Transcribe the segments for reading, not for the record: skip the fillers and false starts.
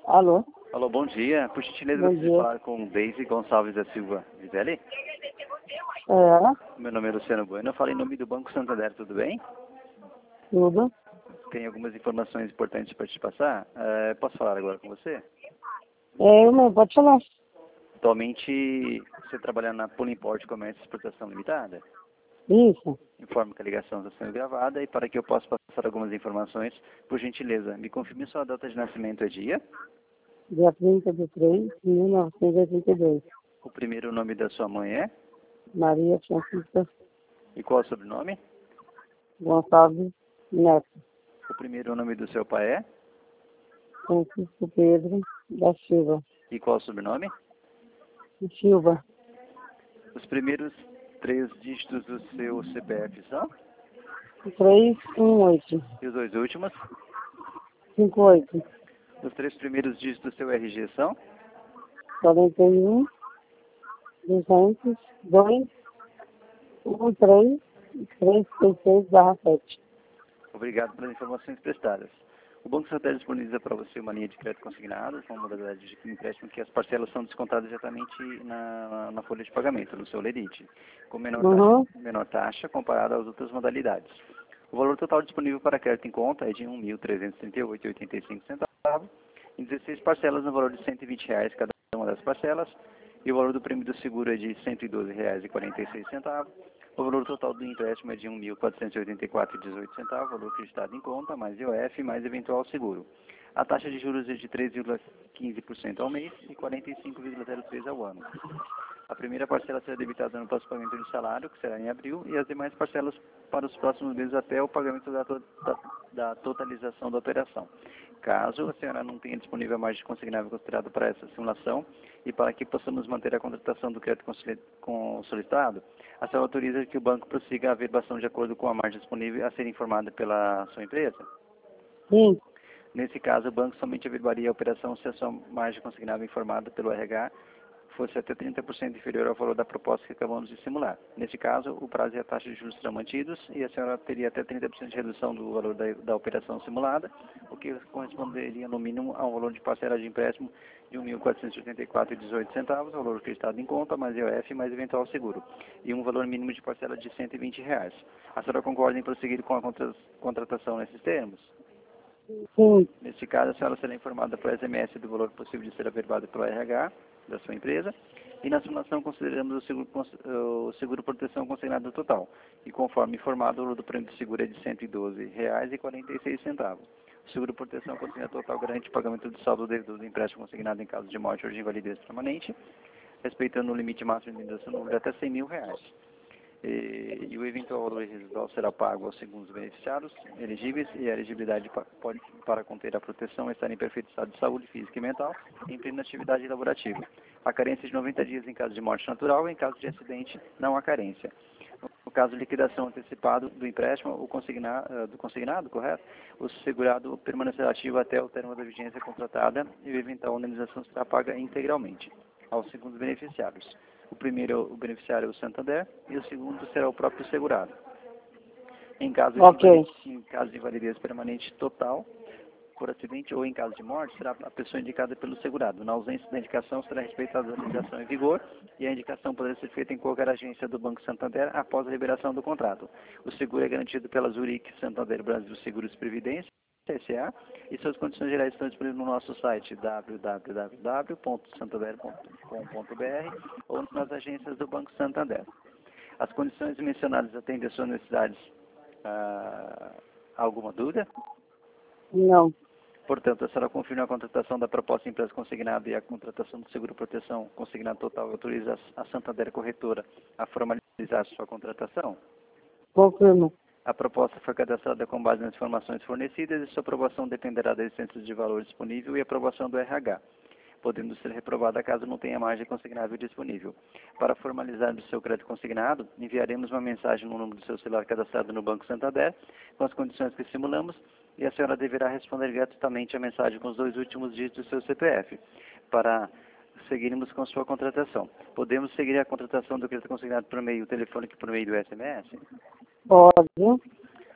Alô? Alô, bom dia. Por gentileza, Bom gostaria de dia. falar com Deise Gonçalves da Silva Vizelli. É, Meu nome é Luciano Bueno. Eu falo em nome do Banco Santander, tudo bem? tudo. Tem algumas informações importantes para te passar. Posso falar agora com você? É, eu mesmo, pode falar. Atualmente, você trabalha na Polimport Comércio e Exportação Limitada? Isso. Informo que a ligação está sendo gravada e para que eu possa passar algumas informações, por gentileza, me confirme sua data de nascimento e dia, Dia 30 de 3 de 1982. o primeiro nome da sua mãe é, Maria Francisca e qual é o sobrenome, Gonçalves Neto. o primeiro nome do seu pai é, Francisco Pedro da Silva. e qual é o sobrenome, Silva. os primeiros 3 dígitos do seu CPF são, 318. e os 2 últimos, 58. os 3 primeiros dígitos do seu RG são, 41. 200. 2. 13. 366/7. obrigado pelas informações prestadas. O Banco Santander disponibiliza para você uma linha de crédito consignado, com modalidade de empréstimo que as parcelas são descontadas diretamente na folha de pagamento, no seu lerite, com menor taxa comparada às outras modalidades. O valor total disponível para crédito em conta é de R$ 1.338,85, em 16 parcelas no valor de R$ 120 cada uma das parcelas, e o valor do prêmio do seguro é de R$ 112,46. O valor total do empréstimo é de R$ 1.484,18, valor acreditado em conta, mais IOF, mais eventual seguro. A taxa de juros é de 3,15% ao mês e 45,03% ao ano. A primeira parcela será debitada no próximo pagamento de salário, que será em abril, e as demais parcelas para os próximos meses até o pagamento da totalização da operação. Caso a senhora não tenha disponível a margem consignável considerada para essa simulação e para que possamos manter a contratação do crédito solicitado, a senhora autoriza que o banco prossiga a averbação de acordo com a margem disponível a ser informada pela sua empresa? Sim. Nesse caso, o banco somente averbaria a operação se a sua margem consignável informada pelo RH fosse até 30% inferior ao valor da proposta que acabamos de simular. Neste caso, o prazo e a taxa de juros serão mantidos e a senhora teria até 30% de redução do valor da operação simulada, o que corresponderia no mínimo a um valor de parcela de empréstimo de R$ 1.484,18, valor acreditado em conta, mais IOF, mais eventual seguro, e um valor mínimo de parcela de R$ 120. A senhora concorda em prosseguir com a contratação nesses termos? Sim. Neste caso, a senhora será informada por SMS do valor possível de ser averbado pelo RH da sua empresa, e na simulação consideramos o seguro proteção consignado total, e conforme informado, o valor do prêmio de seguro é de R$ 112,46. O seguro proteção consignado total garante o pagamento do saldo devido do empréstimo consignado em caso de morte ou de invalidez permanente, respeitando o limite máximo de indenização no número de até R$ 100.000. E o eventual valor residual será pago aos segundos beneficiários elegíveis, e a elegibilidade para conter a proteção estar em perfeito estado de saúde física e mental em plena atividade laborativa. A carência de 90 dias em caso de morte natural, em caso de acidente não há carência. No caso de liquidação antecipada do empréstimo, do consignado, correto? O segurado permanecerá ativo até o término da vigência contratada e a eventual indenização será paga integralmente aos segundos beneficiários. O primeiro, o beneficiário é o Santander, e o segundo será o próprio segurado. Em caso de invalidez permanente total, por acidente ou em caso de morte, será a pessoa indicada pelo segurado. Na ausência da indicação, será respeitada a legislação em vigor, e a indicação poderá ser feita em qualquer agência do Banco Santander após a liberação do contrato. O seguro é garantido pela Zurich Santander Brasil Seguros e Previdência, SA, e suas condições gerais estão disponíveis no nosso site www.santander.com.br ou nas agências do Banco Santander. As condições mencionadas atendem às suas necessidades. Alguma dúvida? Não. Portanto, a senhora confirma a contratação da proposta empresa consignada e a contratação do seguro proteção consignado total autoriza a Santander Corretora a formalizar sua contratação? Confirmo. A proposta foi cadastrada com base nas informações fornecidas e sua aprovação dependerá da existência de valor disponível e aprovação do RH, podendo ser reprovada caso não tenha margem consignável disponível. Para formalizar o seu crédito consignado, enviaremos uma mensagem no número do seu celular cadastrado no Banco Santander, com as condições que simulamos, e a senhora deverá responder gratuitamente a mensagem com os 2 últimos dígitos do seu CPF, para seguirmos com sua contratação. Podemos seguir a contratação do crédito consignado por meio telefônico e por meio do SMS? Pode.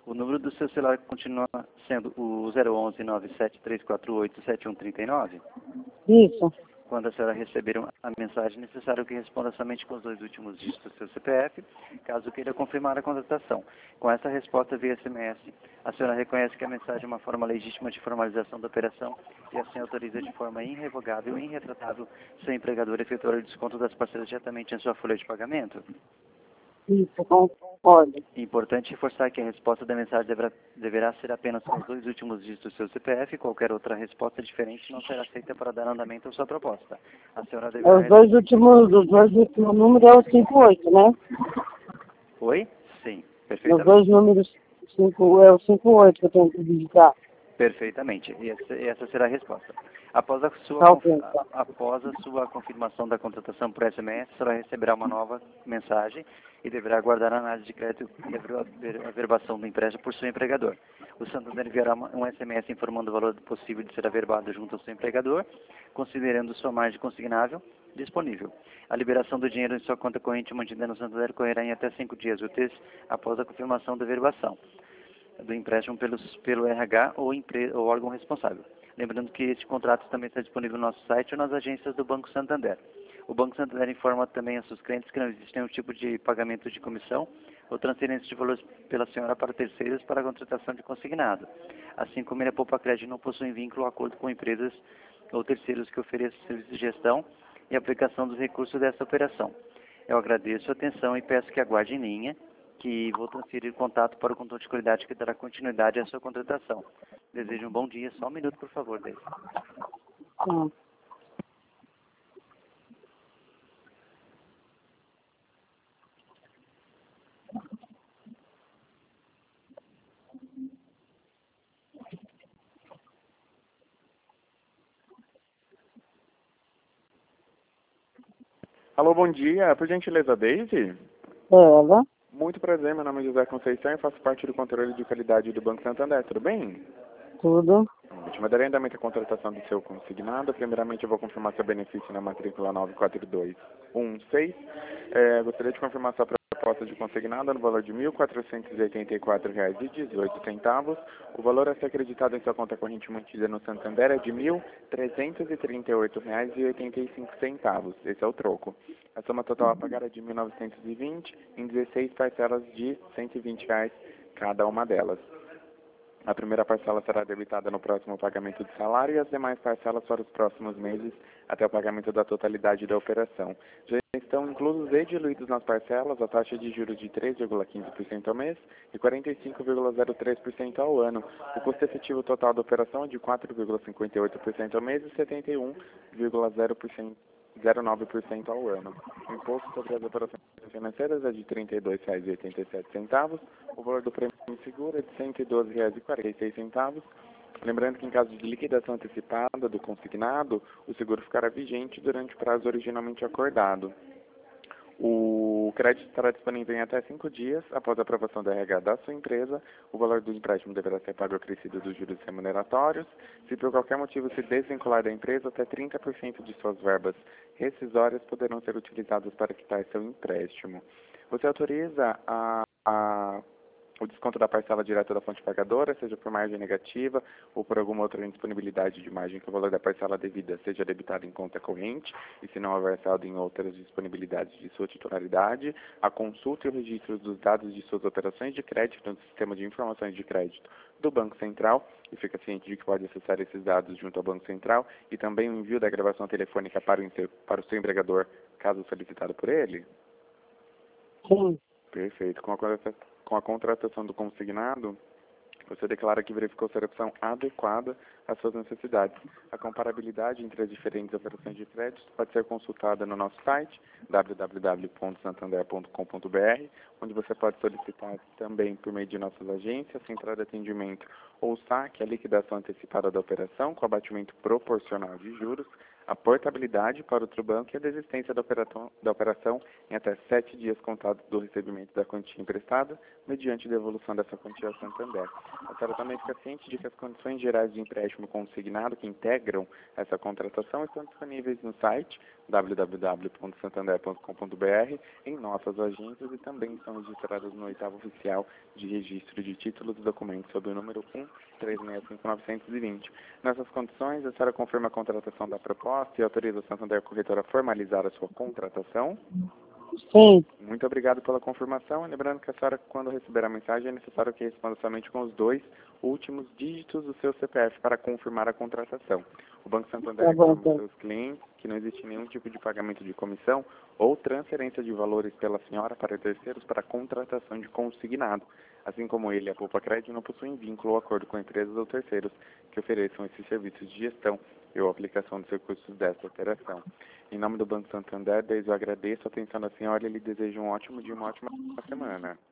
O número do seu celular continua sendo o 011-97348-7139? Isso. Quando a senhora receber a mensagem, é necessário que responda somente com os 2 últimos dígitos do seu CPF, caso queira confirmar a contratação. Com essa resposta via SMS, a senhora reconhece que a mensagem é uma forma legítima de formalização da operação e assim autoriza de forma irrevogável e irretratável seu empregador a efetuar o desconto das parcelas diretamente em sua folha de pagamento? Isso, concordo. Importante reforçar que a resposta da mensagem deverá ser apenas com os 2 últimos dígitos do seu CPF. Qualquer outra resposta diferente não será aceita para dar andamento à sua proposta. A senhora deverá... Os dois últimos números é o 58, né? Oi? Sim, Os perfeitamente. dois números é o 58 que eu tenho que digitar. Perfeitamente. E essa será a resposta. Após a sua confirmação da contratação por SMS, a senhora receberá uma nova mensagem e deverá aguardar a análise de crédito e a averbação do empréstimo por seu empregador. O Santander enviará um SMS informando o valor possível de ser averbado junto ao seu empregador, considerando sua margem consignável disponível. A liberação do dinheiro em sua conta corrente mantida no Santander ocorrerá em até 5 dias úteis após a confirmação da averbação do empréstimo pelo RH ou órgão responsável. Lembrando que este contrato também está disponível no nosso site ou nas agências do Banco Santander. O Banco Santander informa também a seus clientes que não existe nenhum tipo de pagamento de comissão ou transferência de valores pela senhora para terceiros para a contratação de consignado. Assim como a Poupa Crédito não possui vínculo ou acordo com empresas ou terceiros que ofereçam serviços de gestão e aplicação dos recursos dessa operação. Eu agradeço a atenção e peço que aguarde em linha, que vou transferir contato para o controle de qualidade que dará continuidade à sua contratação. Desejo um bom dia. Só um minuto, por favor, Deise. Sim. Alô, bom dia. Por gentileza, Daisy? Ela, Muito prazer, meu nome é José Conceição e faço parte do controle de qualidade do Banco Santander. Tudo bem? tudo. Última darei andamento à contratação do seu consignado. Primeiramente, eu vou confirmar seu benefício na matrícula 94216. Gostaria de confirmar sua proposta de consignado no valor de R$ 1.484,18. O valor a ser acreditado em sua conta corrente mantida no Santander é de R$ 1.338,85. Esse é o troco. A soma total a pagar é de R$ 1.920 em 16 parcelas de R$ 120 cada uma delas. A primeira parcela será debitada no próximo pagamento de salário e as demais parcelas para os próximos meses até o pagamento da totalidade da operação. Já estão inclusos e diluídos nas parcelas a taxa de juros de 3,15% ao mês e 45,03% ao ano. O custo efetivo total da operação é de 4,58% ao mês e 71,09% ao ano. O imposto sobre as operações financeiras é de R$ 32,87. O valor do prêmio seguro é de R$ 112,46. Lembrando que em caso de liquidação antecipada do consignado, o seguro ficará vigente durante o prazo originalmente acordado. O crédito estará disponível em até 5 dias após a aprovação da RH da sua empresa. O valor do empréstimo deverá ser pago acrescido dos juros remuneratórios. Se por qualquer motivo se desvincular da empresa, até 30% de suas verbas rescisórias poderão ser utilizadas para quitar seu empréstimo. Você autoriza o desconto da parcela direta da fonte pagadora, seja por margem negativa ou por alguma outra indisponibilidade de margem que o valor da parcela devida seja debitado em conta corrente e se não houver saldo em outras disponibilidades de sua titularidade, a consulta e o registro dos dados de suas operações de crédito no sistema de informações de crédito do Banco Central, e fica ciente de que pode acessar esses dados junto ao Banco Central, e também o envio da gravação telefônica para o seu empregador, caso solicitado por ele? Sim. Perfeito. Com a contratação do consignado, você declara que verificou ser a opção adequada às suas necessidades. A comparabilidade entre as diferentes operações de crédito pode ser consultada no nosso site, www.santander.com.br, onde você pode solicitar também por meio de nossas agências, central de atendimento ou saque, a liquidação antecipada da operação com abatimento proporcional de juros, a portabilidade para outro banco e a desistência da operação em até 7 dias contados do recebimento da quantia emprestada, mediante devolução dessa quantia ao Santander. A senhora também fica ciente de que as condições gerais de empréstimo consignado que integram essa contratação estão disponíveis no site www.santander.com.br, em nossas agências, e também são registradas no 8º Oficial de Registro de Títulos e Documentos sob o número 1365920. Nessas condições, a senhora confirma a contratação da proposta e autoriza o Santander Corretora a formalizar a sua contratação? Sim. Muito obrigado pela confirmação. Lembrando que a senhora, quando receber a mensagem, é necessário que responda somente com os 2 últimos dígitos do seu CPF para confirmar a contratação. O Banco Santander informa aos seus clientes que não existe nenhum tipo de pagamento de comissão ou transferência de valores pela senhora para terceiros para contratação de consignado. Assim como ele, a Poupa Crédito não possuem vínculo ou acordo com empresas ou terceiros que ofereçam esses serviços de gestão ou aplicação dos recursos desta operação. Em nome do Banco Santander, desde eu agradeço a atenção da senhora e lhe desejo um ótimo dia, uma ótima semana.